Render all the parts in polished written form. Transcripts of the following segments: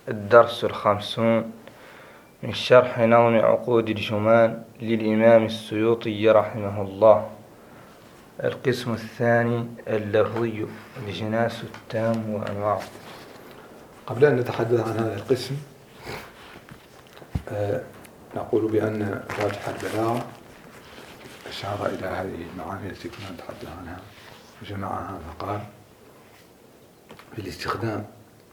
الدرس 50 من شرح نظم عقود الجمان للإمام السيوطي رحمه الله. القسم الثاني اللفظي، الجناس التام وأنواعه. قبل أن نتحدث عن هذا القسم نقول بأن راجح البلاغة أشار إلى هذه المعاني التي كنا نتحدث عنها وجمعها، فقال في الاستخدام،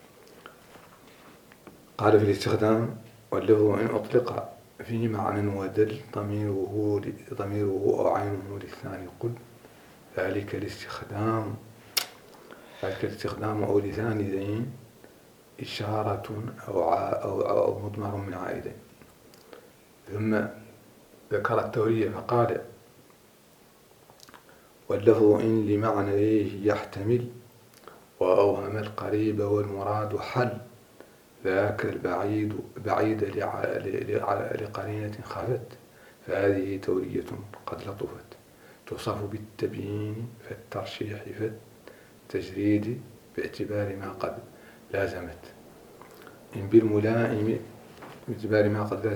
قال في الاستخدام: واللفظ إن أطلق فيه معنى ودل ضميره أو عينه للثاني قل ذلك الاستخدام أو لثاني ذين إشارة أو مضمر من عائدين. ثم ذكر التورية فقال: واللفظ إن لمعنيه يحتمل وأوهم القريب والمراد حل ذاك بعيد لقرينة خفت فهذه تورية قد لطفت توصف بالتبيين فالترشيح فالتجريد باعتبار ما قد لازمت إن بالملائم باعتبار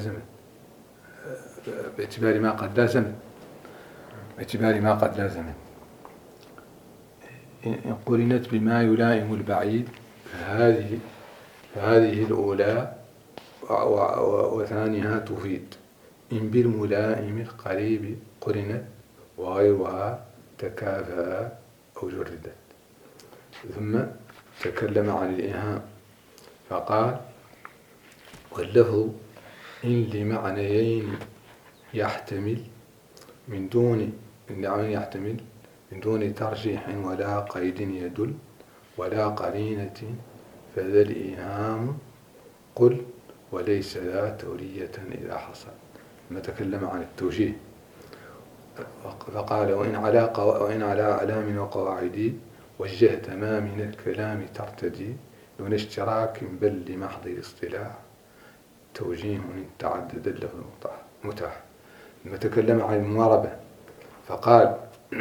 ما قد لازمت إن قرنت بما يلائم البعيد فهذه الأولى وثانيها تفيد إن بالملائم القريب قرنت وغيرها تكافأ أو جردت. ثم تكلم عن الإيهام فقال: واللفظ إن لمعنيين يحتمل من دون ترجيح ولا قيد يدل ولا قرينة فذا الإيهام قل وليس ذا تورية إذا حصل. ثم تكلم عن التوجيه فقال: وإن على أعلام وقواعد وجهت ما من الكلام ترتدي دون اشتراك بل لمحض الاصطلاح توجيه إن تعدد له متاح. ثم تكلم عن المواربة فقال: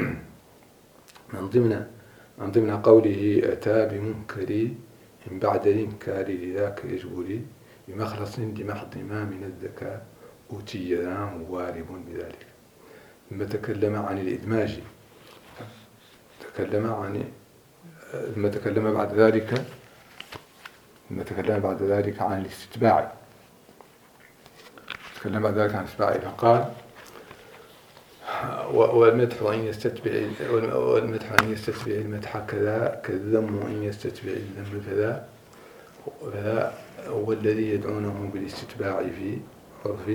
من ضمن قوله أتى بمنكري إن بعد الإنكار لذاك يجبري بمخلص لمحض ما من الذكاء أوتي ذا موارب بذلك. ثم تكلم عن الإدماج ثم تكلم بعد ذلك عن الاستتباع فقال: والمدح إن يستتبع المدح كذا كالذم إن يستتبع الذم فذا هو الذي يدعونه بالاستتباع في عرف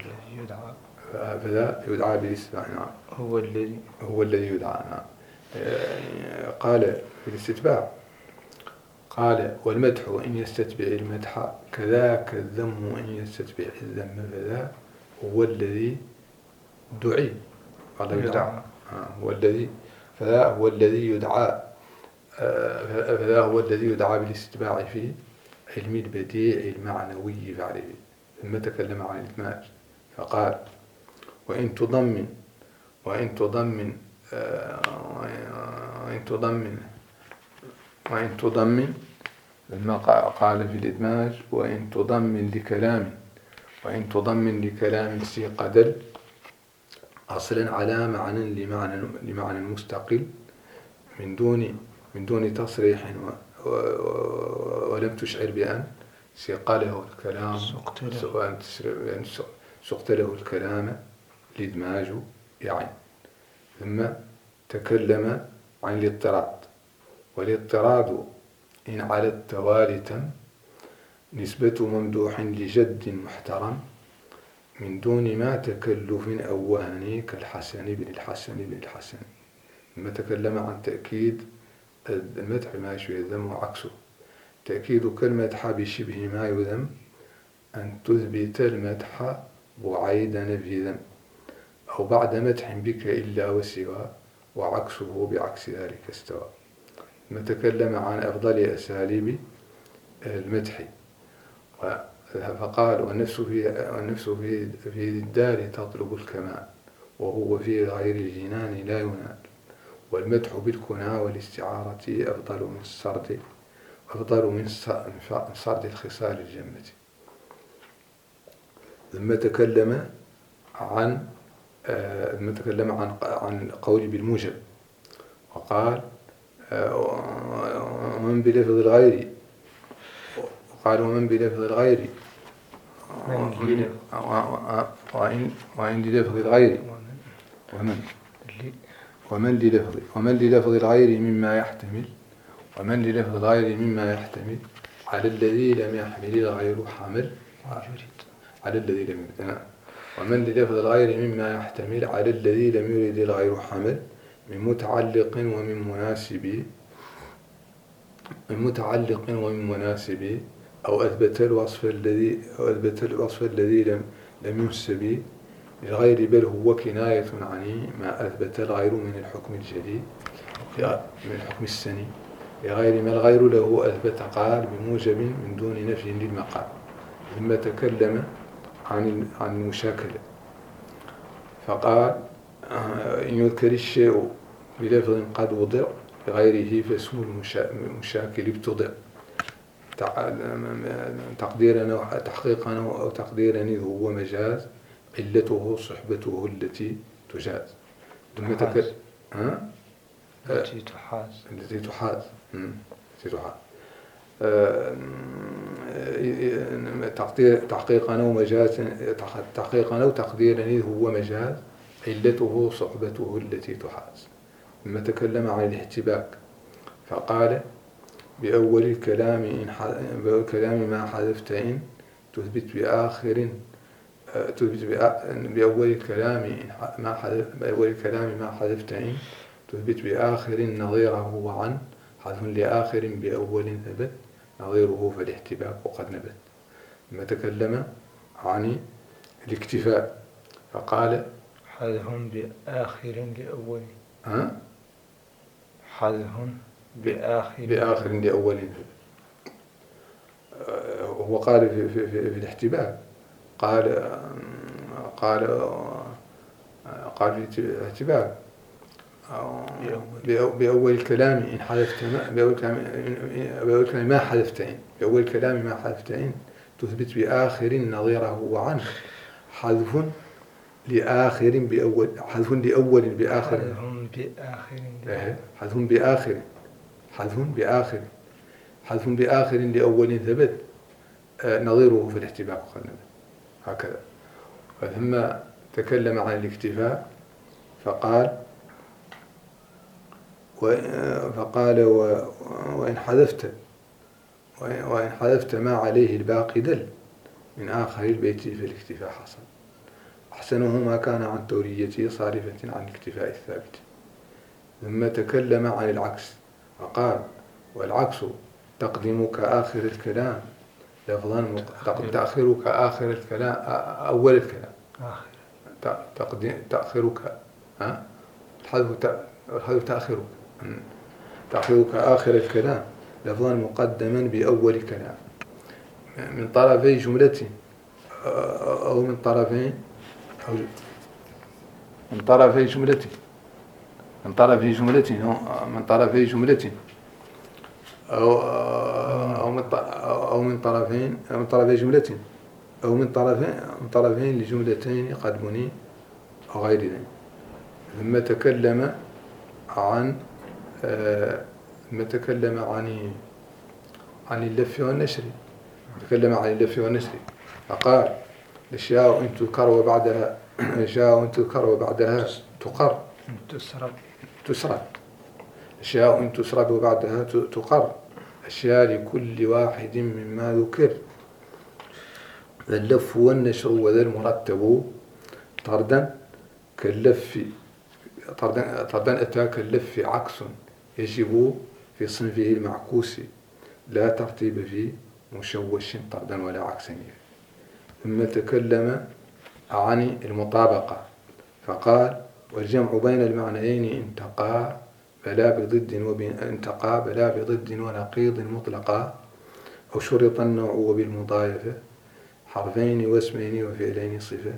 فذا يدعى بالاستتباع. نعم، هو الذي يدعى. نعم. قال في الاستتباع قال: والمدح إن يستتبع المدح كذاك الذم إن يستتبع الذم فذا هو الذي دعي فذا هو الذي يدعى بالاستتباع في علم البديع المعنوي فعله. ثم تكلم عن الإدماج فقال: وإن تضمن لما قال في الإدماج: وإن تضمن لكلام سيق دل أصلا على لمعنى مستقل من دون تصريح ولم تشعر بأن سيق له الكلام سقت له الكلام الإدماج يعني. ثم تكلم عن الاضطراد والاضطراد إن على التوالي تم نسبة ممدوح لجد محترم من دون ما تكلف أو وهن كالحسن بن الحسن. ثم تكلم عن تأكيد المدح ما يشبه الذم وعكسه. تأكيد كالمدح بشبه ما يذم أن تثبت المدح بعيد نفي ذم أو بعد مدح بك إلا وسوى وعكسه بعكس ذلك استوى. ثم تكلم عن أفضل أساليب المدح فقال: والنفس في الدار تطلب الكمال وهو في غير الجنان لا ينال والمدح بالكنى والاستعارة أفضل من السرد أفضل من سرد الخصال الجمة. ثم تكلم عن قول بالموجب، وقال ومن بلفظ الغير، وقال ومن بلفظ الغير وإن للفظ الغير ومن للفظ الغير مما يحتمل، ومن للفظ الغير مما يحتمل على الذي لم يحمل الغير حمل، على الذي لم يرد، ومن للفظ الغير مما يحتمل على الذي لم يرد الغير حمل من متعلق ومن مناسب أو أثبت الوصف الذي لم ينسب للغير، بل هو كناية عن ما أثبت الغير من الحكم الجديد من الحكم السني لغير ما الغير له أثبت، قال بموجب من دون نفي للمقال. ثم تكلم عن المشاكلة، فقال إن يذكر الشيء بلفظ قد وضع لغيره فاسم المشاكل ابتضع، تحقيقا أو تقديرا إذ هو مجاز، علته صحبته التي تجاز. ثم التي تحاز تحقيقا أو تقديرا إذ هو مجاز، علته صحبته التي تحاز. ثم تكلم عن الاحتباك، فقال بأول الكلام ما حذفت إن تثبت بآخر بأول الكلام ما حذفت إن تثبت بآخر نظيره، وعن حذف لآخر بأول ثبت نظيره فالاحتباك وقد نبت. ثم تكلم عن الاكتفاء، فقال حذف بآخر لأول حذف بآخر لأول ثبت. هو قال في الاحتباك، قال في الاحتباك بأول الكلام إن حذفت بأول الكلام ما حذفت إن، بأول الكلام ما حذفت إن تثبت بآخر نظيره، وعن حذف لآخر بأول حذف لأول بآخر حذف بآخر لأول ثبت نظيره في الاحتباك وقد نبت، هكذا. ثم تكلم عن الاكتفاء، فقال وإن حذفت ما عليه الباقي دل من آخر البيت فالاكتفاء حصل، أحسنه ما كان عن توريته صارفة عن الاكتفاء الثابت. ثم تكلم عن العكس، فقال والعكس تقديمك آخر الكلام لفظا تأخيرك آخر الكلام أول الكلام، تأخيرك الحذف تأخيرك آخر الكلام لفظا مقدما بأول الكلام من طرفي جملة أو من طرفي جملة أو من طرفين لجملتين قد بني أو غير ذلك. ثم تكلم عن اللف والنشر، فقال الأشياء إن تذكر وبعدها تقر تسرد، أشياء إن تسرد وبعدها تقر، أشياء لكل واحد مما ذكر، اللف والنشر وذا المرتب طردا أتى كاللف عكس يجب في صنفه المعكوس، لا ترتيب في مشوش طردا ولا عكسا. ثم تكلم عن المطابقة، فقال والجمع بين المعنيين انتقى بلا بضد ونقيض مطلقا، أو شرط النوع وبالمضايفة حرفين واسمين وفعلين صفة،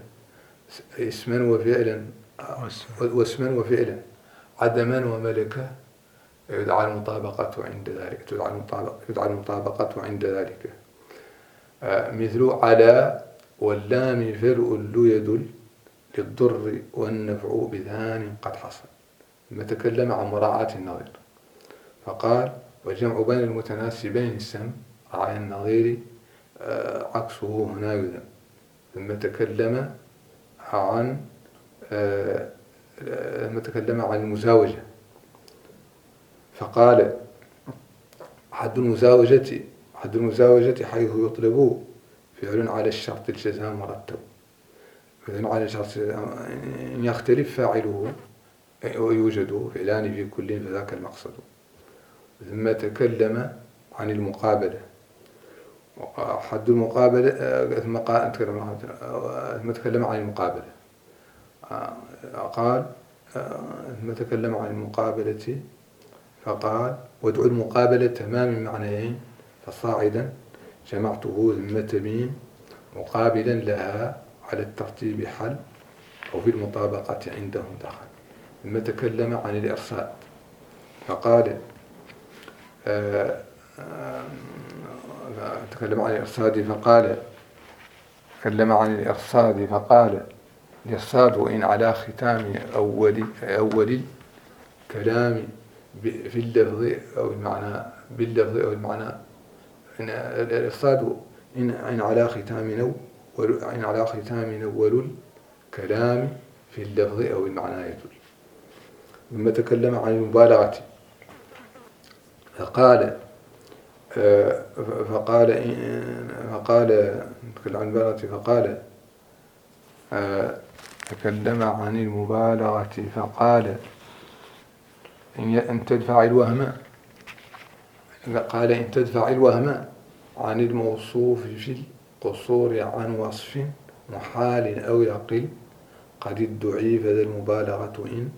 اسما وفعلا عدما وملكة يدعى المطابقة عند ذلك، يدعى المطابقة عند ذلك. مثل على واللام فرء يدل للضر والنفع بذان قد حصل. ثم تكلم عن مراعاة النظير فقال والجمع بين المتناسبين السم رعي النظير عكسه هنا يذم. ثم تكلم عن المزاوجة فقال حد المزاوجة حيث يطلب فعل على الشرط الجزاء مرتب. فعل على الشرط إن يختلف فاعله ويوجد فعلان في كل فذاك المقصد. ثم تكلم عن المقابلة حد المقابلة ثم تكلم عن المقابلة قال ثم تكلم عن المقابلة فقال وادعو المقابلة تمام معنيين فصاعدا جمعته ثم تميم مقابلا لها على الترتيب حل أو في المطابقة عندهم دخل. ثم تكلم عن الإرسال فقال تكلم عن الإرصاد فقال الإرصاد إن على ختام أول الكلام في اللفظ أو المعنى باللفظ أو المعنى. الإرصاد إن على ختام أول الكلام في اللفظ أو المعنى يدل. ثم تكلم عن المبالغة فقال تكلم عن المبالغة فقال إن تدفع الوهم عن الموصوف في القصور عن وصف محال أو يقل قد ادعي فذا المبالغة إن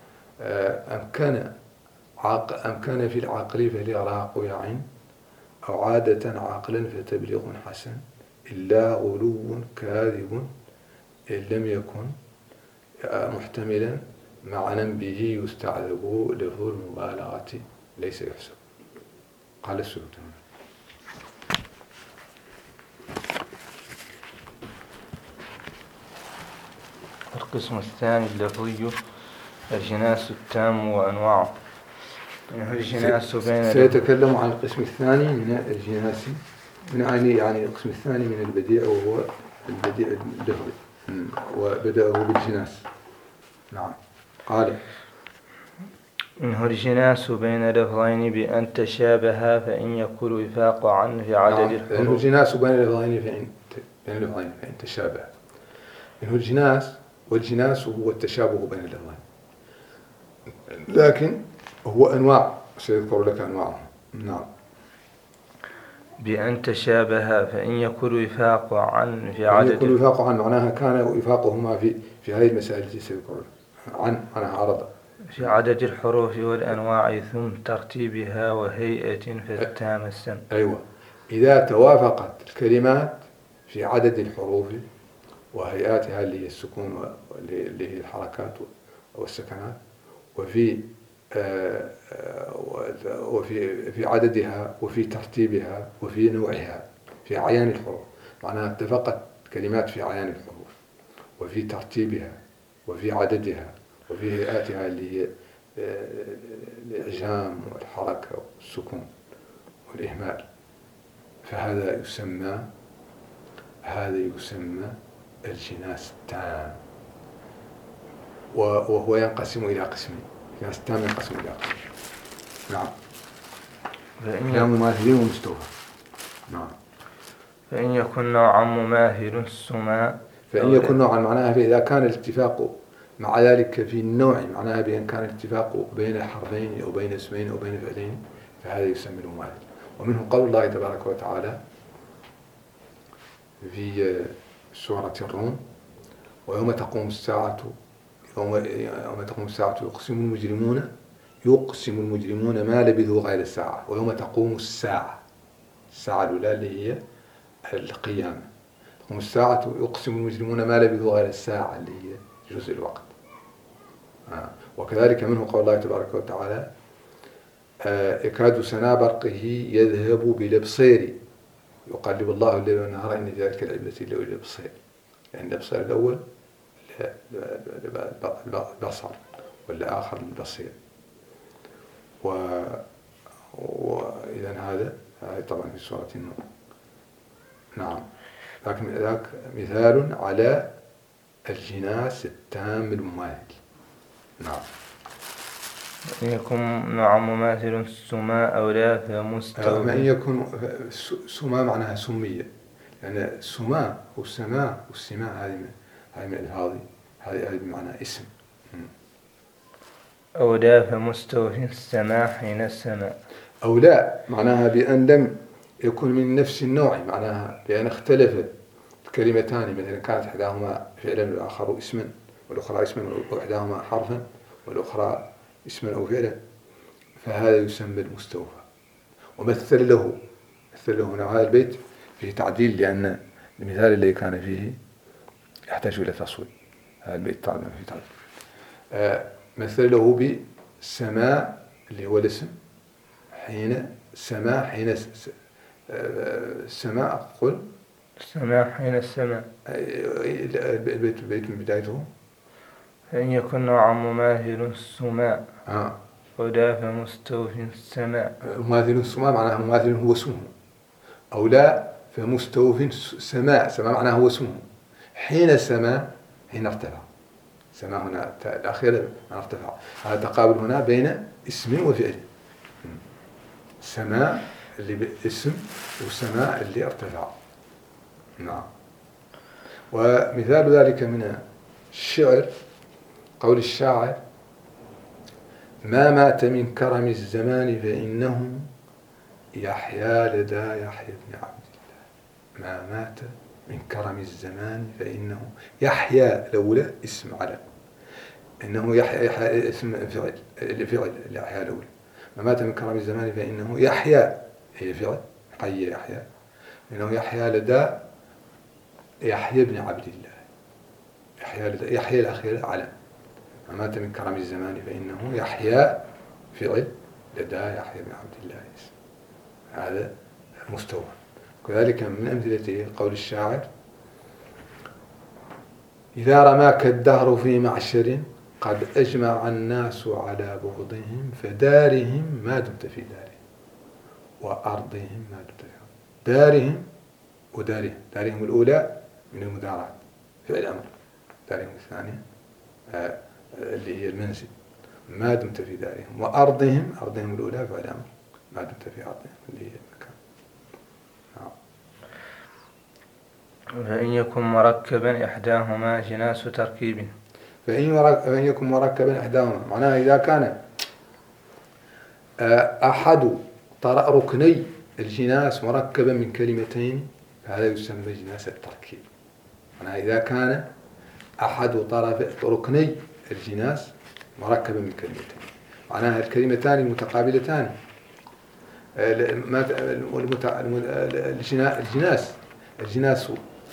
أمكن في العقل فالإغراق يعن أو عادة عقلا فتبلغ حسن إلا غلو كاذب إن لم يكن محتملا معنى به يستعذب لفظ المبالغة ليس يحسب. قال السيوطي القسم الثاني اللفظي الجناس التام وأنواعه. سيتكلم عن القسم الثاني من الجناس يعني القسم الثاني من البديع وهو البديع اللفظي وبدأه بالجناس. نعم قال إنه الجناس بين لفظين بأن تشابها فإن يكون وفاق عنه في عدد الحروف. إنه الجناس بين لفظين فإن تشابه. إنه الجناس والجناس هو التشابه بين اللفظين لكن هو أنواع سيذكر لك أنواعه. نعم بأن تشابه فإن يكون وفاق عنه في عدد يكون وفاق عنه معناها كان وفاقهما في هذه المسائل التي سيذكر عن عرض في عدد الحروف والأنواع ثم ترتيبها وهيئة فالتام السم. أيوة إذا توافقت الكلمات في عدد الحروف وهيئاتها اللي هي السكون واللي هي الحركات والسكنات وفي عددها وفي ترتيبها وفي نوعها في أعيان الحروف معناها اتفقت كلمات في أعيان الحروف وفي ترتيبها وفي عددها وفي هيئاتها اللي هي الإعجام والحركة والسكون والإهمال فهذا يسمى الجناس التام وهو ينقسم إلى قسمين. الجناس التام ينقسم إلى قسمين. نعم كلام مماثلين ومستوفى. نعم فإن يكن نوعا مماثل السماء فإن يكن نوعا معناها إذا كان الاتفاق مع ذلك في النوع معناها بأن كان الاتفاق بين حرفين أو بين اسمين أو بين فعلين فهذا يسمى المماثل. ومنه قول الله تبارك وتعالى في سورة الروم ويوم تقوم الساعة يقسم المجرمون ما لبثوا غير الساعة. ويوم تقوم الساعة الأولى اللي هي القيامة تقوم الساعة يقسم المجرمون ما لبثوا غير الساعة اللي هي جزء الوقت. وكذلك منه قول الله تبارك وتعالى يكاد سنا برقه يذهب بالابصير يقلب الله الليل والنهار إن ذلك العبرة لأولي الأبصار، لأن الإبصار الأول البصر والآخر البصير. وإذا هذا طبعا في سورة النور. نعم، لكن ذاك مثال على الجناس التام المماثل. نعم. إن يكن نوع مماثل السماء أو لا فمستوى. إن يكون سماء معناها سمية، يعني السماء والسماء والسماء هذه من الألفاظ، هذه بمعنى اسم. أو لا فمستوى السماء حين السماء. أو لا معناها بأن لم يكن من نفس النوع، معناها بأن اختلف الكلمتان، مثلا كانت إحداهما فعلا والآخر اسما والأخرى اسما، وإحداهما حرفا والأخرى اسما أو فعلا، فهذا يسمى المستوفى. ومثل له هنا هذا البيت فيه تعديل، لأن المثال الذي كان فيه يحتاج إلى تصوير. هذا البيت فيه تعديل. مثل له بالسماء اللي هو الاسم، حين السماء، حين السماء قل السماء حين السماء. البيت من بدايته فإن يكن نوعا مماثل السماء أو لا فمستوفي السماء. مماثل السماء معناها مماثل هو اسمه، أو لا فمستوفي السماء معناها هو اسمه. حين السماء حين ارتفع، السماء هنا الأخيرة ارتفع، هذا تقابل هنا بين اسم وفعل. السماء اللي باسم والسماء اللي ارتفع. نعم. ومثال ذلك من الشعر قول الشاعر: ما مات من كرم الزمان فإنه يحيا لدى يحيى بن عبد الله. ما مات من كرم الزمان فإنه يحيا، الأولى اسم علم، إنه يحيا اسم فعل يحيا الأولى. ما مات من كرم الزمان فإنه يحيا، هي فعل حي يحيا، إنه يحيا لدى يحيى بن عبد الله. يحيى الأخير علم. ما مات من كرم الزمان فإنه يحيا فعل لدى يحيى بن عبد الله اسم. هذا مستوى. كذلك من أمثلته قول الشاعر: إذا رماك الدهر في معشر قد أجمع الناس على بغضهم فدارهم ما دمت في دارهم وأرضهم ما دمت في دارهم. دارهم الأولى من المدارات فعل أمر، دارهم الثانية اللي هي المنزل، ما دمت في دارهم. وأرضهم الأولى فعل أمر، ما دمت في أرضهم اللي هي المكان. فإن يكن مركبا إحداهما جناس تركيب. فإن يكن مركبا إحداهما معناها إذا كان أحد ركني الجناس مركبا من كلمتين فهذا يسمى جناس التركيب. معناها إذا كان أحد ركني الجناس مركبا من كلمتين، معناها الكلمتان المتقابلتان الجناس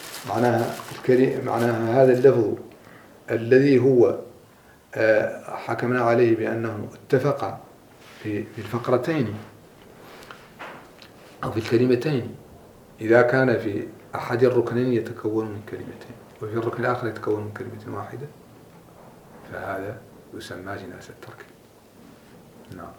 معناها هذا اللفظ الذي هو حكمنا عليه بأنه اتفق في الفقرتين أو في الكلمتين، إذا كان في أحد الركنين يتكون من كلمتين وفي الركن الآخر يتكون من كلمة واحدة فهذا يسمى جناس التركيب. نعم.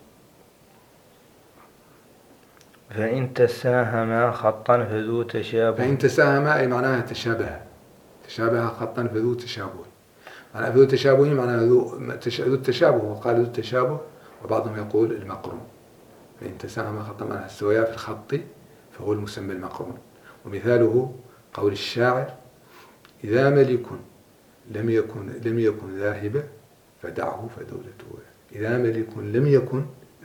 فإن تساهما خطا فذو تشابه. فإن تساهما أي معناها تشابه خطا فذو تشابه. معناها فذو تشابه معناها ذو التشابه، وقال ذو التشابه وبعضهم يقول المقرون. فإن تساهما خطا معناها السويا في الخط فهو المسمى المقرون. ومثاله قول الشاعر: إذا ملك لم يكن ذاهبا فدعه فدولته. إذا ملك لم يكن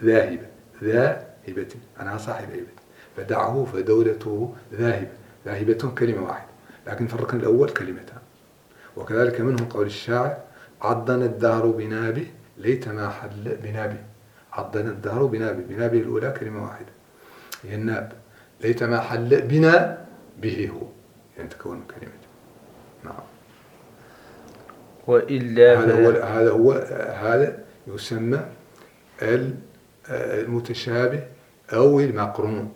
ذاهبة أنا صاحب هبة، فدعه فدولته ذاهبة كلمة واحدة، لكن في الركن الأول كلمتان. وكذلك منه قول الشاعر: عضنا الدهر بنابه ليت ما حل بنابه. عضنا الدهر بنابه الأولى كلمة واحدة هي الناب، ليت ما حل بنا به هو، يعني تكون كلمة. نعم. وإلا هذا يسمى المتشابه أو المقرون.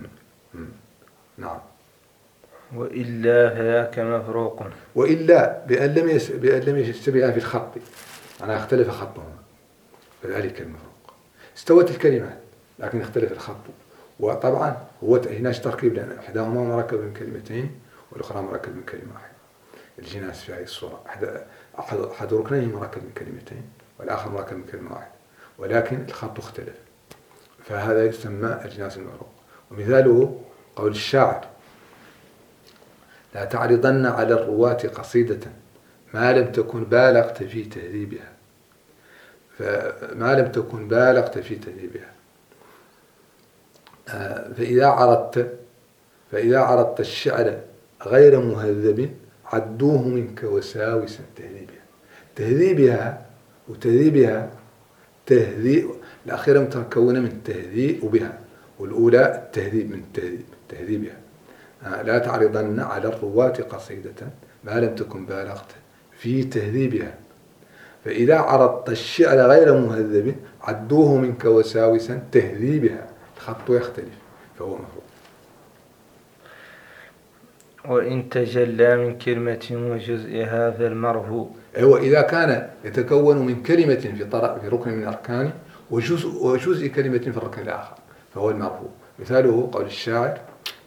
نعم. وإلا فذاك مفروق. وإلا بأن لم يشتبها في الخط، أنا اختلف خطهما فذلك المفروق. استوت الكلمات لكن اختلف الخط. وطبعا هو هناك تركيب، لأن إحداهما مركب من كلمتين والأخرى مركب من كلمة واحدة. الجناس في هذه الصورة أحد ركنين مركب من كلمتين والآخر مركب من كلمة واحدة، ولكن الخط اختلف، فهذا يسمى الجناس المفروق. ومثاله قول الشاعر: لا تعرضن على الرواة قصيدة ما لم تكن بالغت في تهذيبها. فما لم تكن بالغت في تهذيبها. فإذا عرضت الشعر غير مهذب عدوه منك وساوسا تهذيبها وتهذيبها. تهذيب الأخيرة متكونة من تهذيب بها، والأولى التهذيب من تهذيبها. لا تعرضن على الرواة قصيدة ما لم تكن بالغت في تهذيبها. فإذا عرضت الشعر غير مهذب عدوه منك وساوسا تهذيبها. الخط يختلف فهو مفروض. وإن تجلى من كلمة وجزئها فالمرفوع. وإذا كان يتكون من كلمة في ركن من الأركان وجزء كلمة في الركن الآخر فهو المرفوع. مثاله قول الشاعر: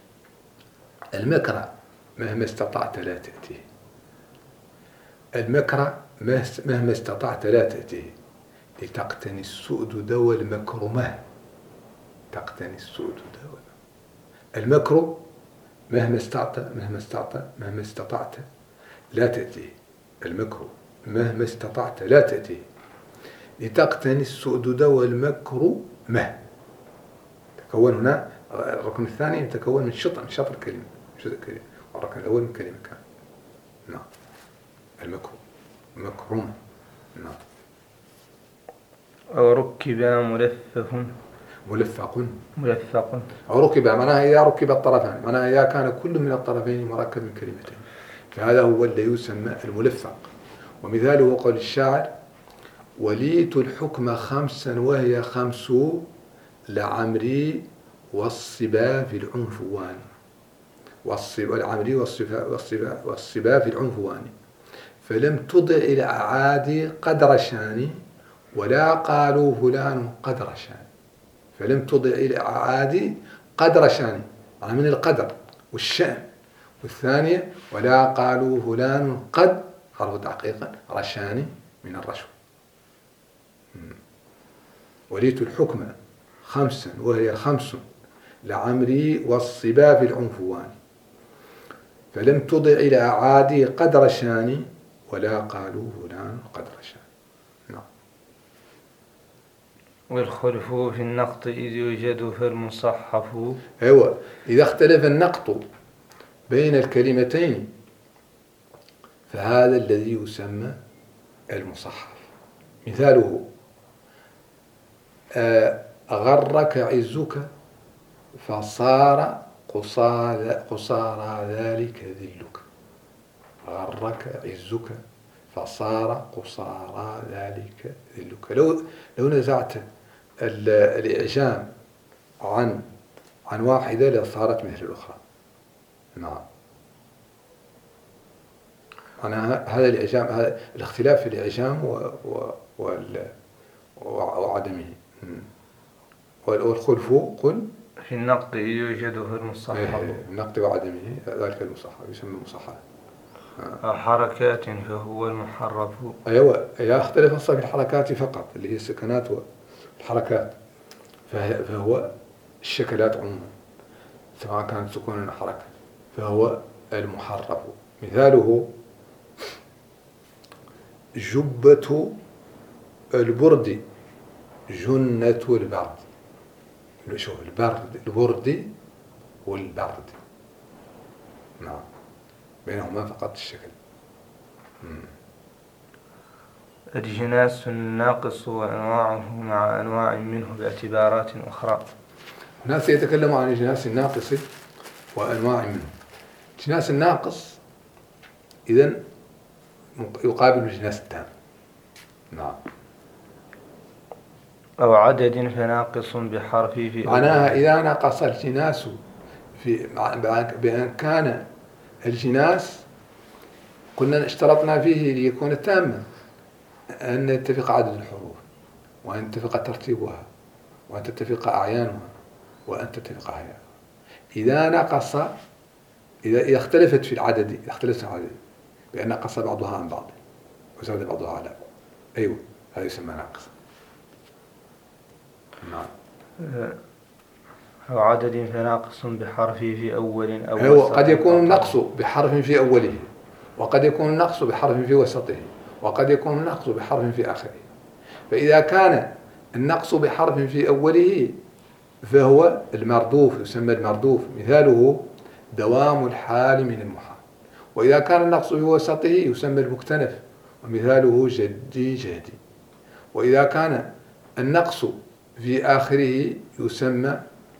المكر مهما استطعت لا تأتيه. المكر مهما استطعت لا تأتيه لتقتني السؤدد والمكرمة. تقتني السؤدد المكر مهما استطعت لا تأتيه. المكر مهما استطعت لا تأتيه لتقتني السؤدد والمكرمة. تكون هنا الركن الثاني يتكون من شطر كلمة، جزء كلمة، والركن الأول من كلمة كاملة. نعم. المكر مكرمة. نعم. أو ركب ملفق. أو ركب معناها إذا ركب الطرفان، معناها إذا كان كل من الطرفين مركب من كلمتين فهذا هو الذي يسمى الملفق. ومثاله قول الشاعر: وليت الحكم خمسا وهي خمس لعمري والصبا في العنفوان. والعمري والصبا في العنفوان فلم تضع إلى أعادي قدر شاني ولا قالوا فلان قدر شاني. فلم تضع إلى أعادي قدر شاني من القدر والشأن. والثانية ولا قالوا فلان قد حرف تحقيقا رشاني من الرشوة. وليت الحكم خمسا وهي خمس لعمري والصبا في العنفوان فلم تضع إلى أعادي قدر شاني ولا قالوا فلان قدر شاني. نعم. والخلف في النقط إذ يوجد فالمصحف. أيوة، إذا اختلف النقط بين الكلمتين فهذا الذي يسمى المصحف. مثاله: غرك عزك فصار قصارى ذلك ذلك. غرك عزك فصار قصارى ذلك ذلك. لو نزعت الإعجام عن واحدة لصارت مثل الأخرى. نعم. هذا الإعجام، هذا الاختلاف في الإعجام وعدمه. والخلف قل في النقد يوجد في المصحف. النقد وعدمه ذلك المصحف يسمى مصحف. حركات فهو المحرف. أيوة، إذا اختلف في الحركات فقط اللي هي السكنات والحركات فهو الشكلات عموما سواء كانت سكون أو حركة فهو المحرف. مثاله: جبة البرد جنة البرد. شوف البرد والبرد، نعم، بينهما فقط الشكل. الجناس الناقص وأنواعه مع أنواع منه باعتبارات أخرى. هنا سيتكلم عن الجناس الناقص وأنواع منه. الجناس الناقص إذن يقابل الجناس التام. نعم. أو عدد فناقص بحرف في معناها إذا نقص الجناس بأن كان الجناس قلنا اشترطنا فيه ليكون تاما أن يتفق عدد الحروف، وأن يتفق ترتيبها، وأن تتفق أعيانها، وأن تتفق أحيانها. إذا نقص، إذا اختلفت في العدد، إذا اختلفت العدد بأن نقص بعضها عن بعض وزاد بعضها على، أيوه هذا يسمى ناقص. نعم. أو عدد فناقص بحرف في أول أو هو وسط. قد يكون النقص بحرف في أوله، وقد يكون النقص بحرف في وسطه، وقد يكون النقص بحرف في آخره. فإذا كان النقص بحرف في أوله فهو المردوف، يسمى المردوف، مثاله دوام الحال من المحال. وإذا كان النقص في وسطه يسمى المكتنف، ومثاله جدي جهدي. وإذا كان النقص في آخره يسمى،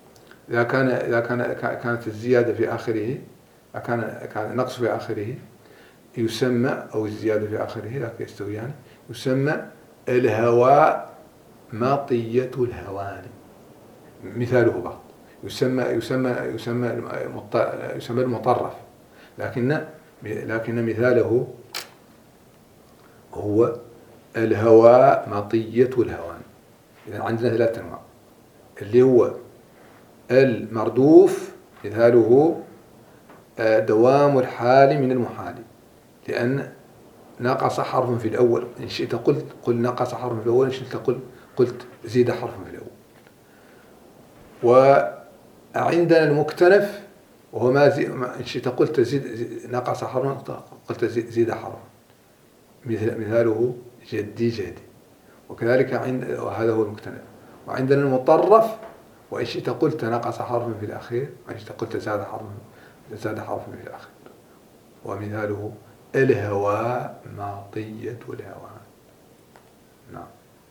كانت الزيادة في آخره، كان النقص في آخره يسمى، أو الزيادة في آخره لا يستويان، يسمى الهواء مطية الهوان. مثاله بعض يسمى المطرف، لكن مثاله هو الهواء مطية الهوان. إذا عندنا 3 أنواع، اللي هو المردوف مثاله دوام الحال من المحال، لأن نقص حرف في الأول، إن شئت قل نقص حرف في الأول، إن شئت قلت زيد حرف في الأول. وعندنا المكتنف وهو إن شئت قلت نقص حرف، قلت زيد حرف، مثاله جدي جهدي. وكذلك وهذا هو المكتنف. وعندنا المطرف، وإن شئت قلت نقص حرف في الأخير، وإن شئت قلت زاد حرف في الأخير. ومثاله الهواء مطية الهوان. نعم.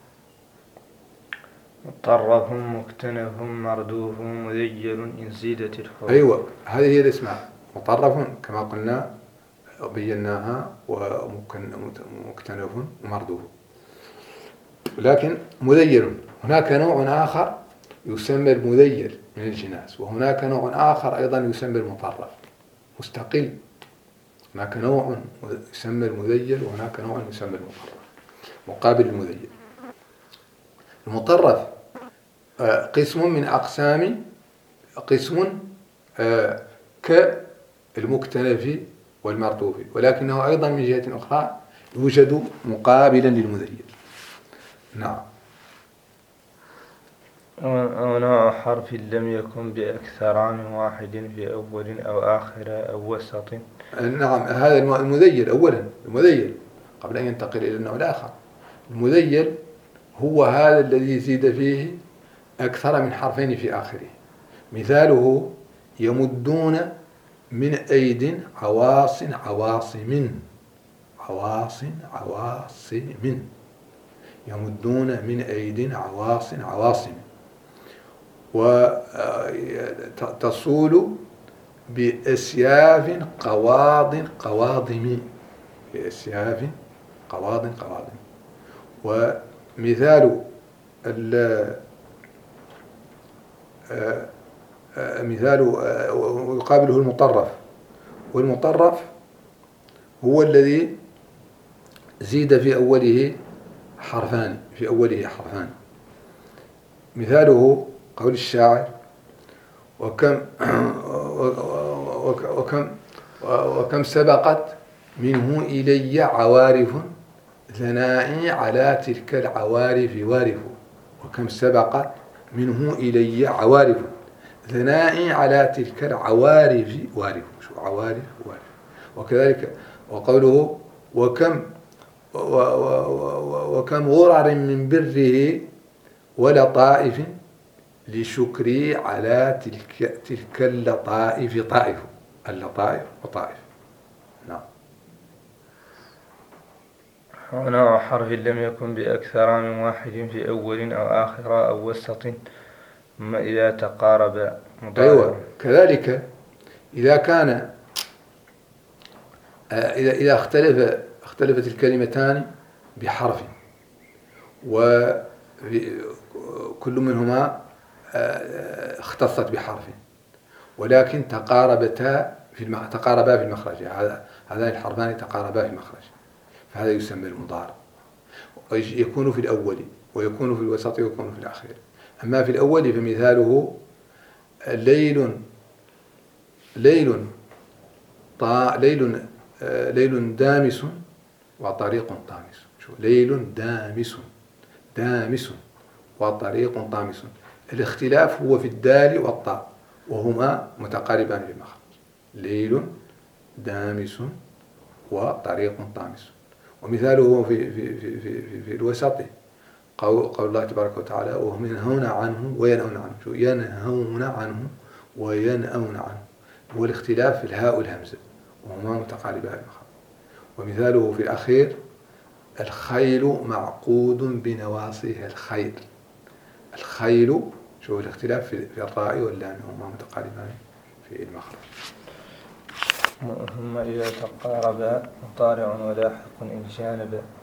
مطرف مكتنف مردوف مذيل إن زيدت الحروف. أيوة، هذه هي الأسماء. مطرف كما قلنا بيناها، ومكتنف ومردوف. لكن مذيل، هناك نوع آخر يسمى المذيل من الجناس، وهناك نوع آخر أيضا يسمى المطرف مستقل. هناك نوع يسمى المذيل، وهناك نوع يسمى المطرف مقابل المذيل. المطرف قسم من أقسام، قسم كالمكتنف والمردوف، ولكنه أيضا من جهة أخرى يوجد مقابلا للمذيل. نعم. أو نوع حرف لم يكن بأكثر من واحد في أول أو آخر أو وسط. نعم، هذا المذيل أولا، المذيل قبل أن ينتقل إلى النوع الآخر. المذيل هو هذا الذي يزيد فيه أكثر من حرفين في آخره. مثاله يمدون من أيد عواص عواصم، عواص عواصم، يمدون من أيد عواص عواصم. وتصول بأسياف قواض قواضم، بأسياف قواض قواضم. ومثال ويقابله المطرف. والمطرف هو الذي زيد في أوله حرفان، مثاله قول الشاعر وكم سبقت منه إلي عوارف ثنائي على تلك العوارف وارف. وكم سبقت منه إلي عوارف ثنائي على تلك العوارف وارف. شو عوارف وارف؟ وكذلك وقوله وكم غرر من بره ولطائف لشكري على تلك اللطائف طائف. اللطائف وطائف. نعم. ونوع حرف لم يكن بأكثر من واحد في أول أو آخر أو وسط، ثم إذا تقارب مضارع. أيوة، كذلك إذا كان إذا اختلفت الكلمتان بحرف، كل منهما اختصت بحرف، ولكن تقاربا في المخرج. هذان الحرفان تقاربا في المخرج، فهذا يسمى المضارع. يكون في الأول ويكون في الوسط ويكون في الأخير. أما في الأول فمثاله ليل دامس وطريق طامس. ليل دامس وطريق طامس. الاختلاف هو في الدال والطاء، وهما متقاربان في المخرج. ليل دامس وطريق طامس. ومثاله في الوسط قول الله تبارك وتعالى: وهم ينهون عنه وينأون عنه. ينهون عنه وينأون عنه، هو الاختلاف في الهاء والهمزة، وهما متقاربان في المخرج. ومثاله في الأخير: الخيل معقود بنواصيها. الخيل شوف الاختلاف في الراء واللام، هما متقاربان في المخرج. ثم إذا تقاربا مضارع ولاحق إن جانبا